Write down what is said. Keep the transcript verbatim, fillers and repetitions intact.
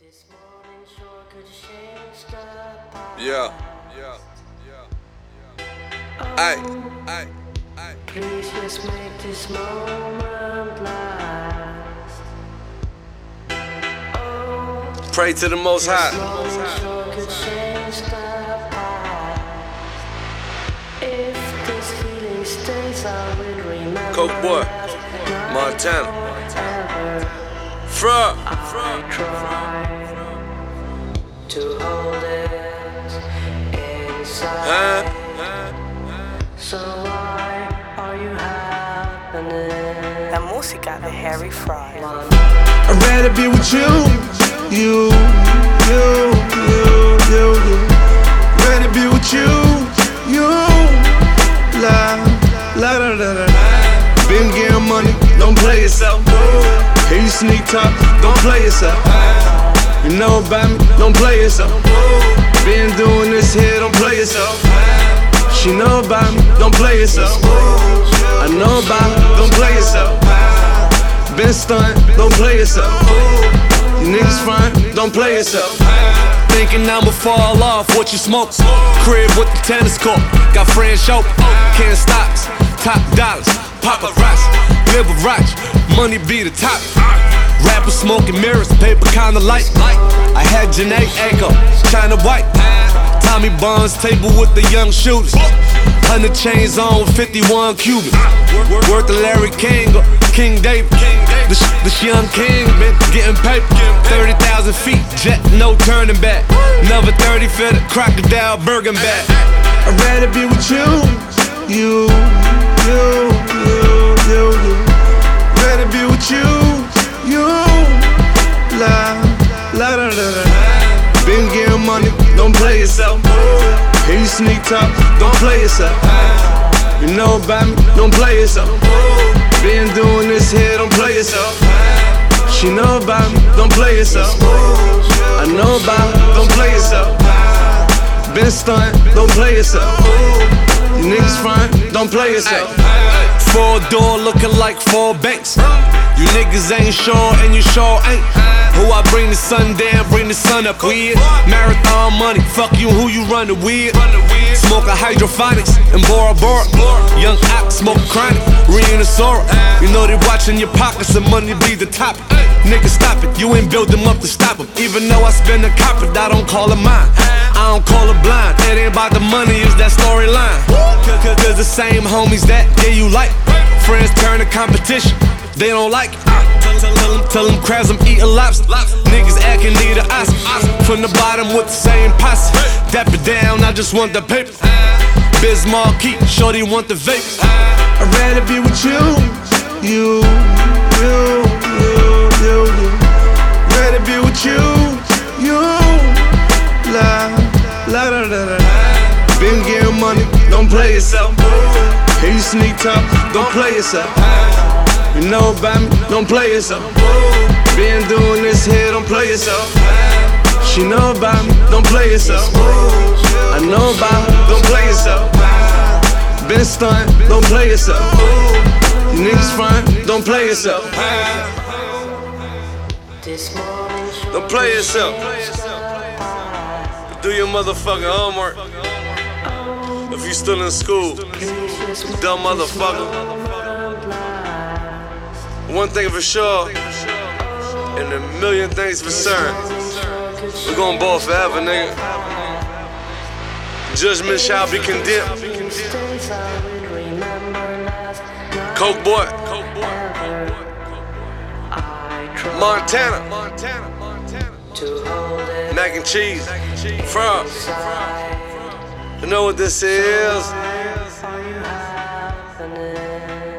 Yeah, yeah, yeah, yeah. Ay, ay, ay. Please just make this moment last. Oh, Pray to the Most High. morning sure could change the past. If this feeling stays, I will remember. Coke boy, Montana. Ever Frog, I try to hold it inside. huh? So why are you happening? La música de Harry Fry. I'd rather be with you, you, you, you, you, you. Rather be with you, you, la, la, la, la, la. Been getting money, don't play yourself. Hear you sneak talk, don't play yourself. You know about me, don't play yourself. Been doing this here, don't play yourself. She know about me, don't play yourself. I know about her, don't play yourself. Been stunned, don't play yourself. You niggas fine, don't play yourself. Thinking I'ma fall off what you smoke. Crib with the tennis court. Got friends show. Can't stop. Top dollars. Paparazzi. Live a roach. Money be the top. Rappers smoking mirrors. Paper kinda light. I had Janae Aiko. China White. Tommy Bonds table with the young shooters. Hundred chains on with fifty-one Cubans. Worth the Larry King or King David. This, this young king been getting paper. thirty thousand feet, jet, no turning back. Another thirty for the crocodile Bergen back. I'd rather be with you, you, you, you, you, you. Rather be with you, you, la, la, la, la, la. Been getting money, don't play yourself. Hear you sneak talk, don't play yourself. You know about me, don't play yourself. Been doing this here, don't play yourself. She know about me, don't play yourself. I know about her, don't play yourself. Been stunned, don't play yourself. You niggas fine, don't play yourself. Four door looking like four banks. You niggas ain't sure and you sure ain't. Who I bring the sun down, bring the sun up with. Marathon money, fuck you, who you running with? Smoke a hydroponics and Bora Bora. Young ox, smoke chronic, Rhinosaurus. You know they watching your pockets and money be the topic. Nigga, stop it, you ain't build them up to stop them. Even though I spend a cop it, I don't call it mine. I don't call it blind, it ain't about the money, it's that storyline. Cause, cause the same homies that, yeah, you like. Friends turn to competition, they don't like it. Tell them, tell them crabs, I'm eating lobster. Niggas acting need a Oscar. From the bottom with the same posse. Dap it down, I just want the paper. Bismarck keep, shorty want the vape. I'd rather be with you, you, you, you, you, you. Rather be with you, you, la, la, la, la, la. Been getting money, don't play yourself. Hear you sneak talk, don't play yourself. You know about me, don't play yourself. Been doing this here, don't play yourself. She know about me, don't play yourself. I know about her, don't play yourself. Been stunned, don't play yourself. You niggas fine, don't play yourself. This morning sure Don't play yourself. Do your motherfucking homework. If you still in school, dumb motherfucker. One thing for sure, and a million things for certain. We're gonna ball forever, nigga. Judgment shall be condemned. Coke boy, Montana, mac and cheese, frog. You know what this is? are you happening?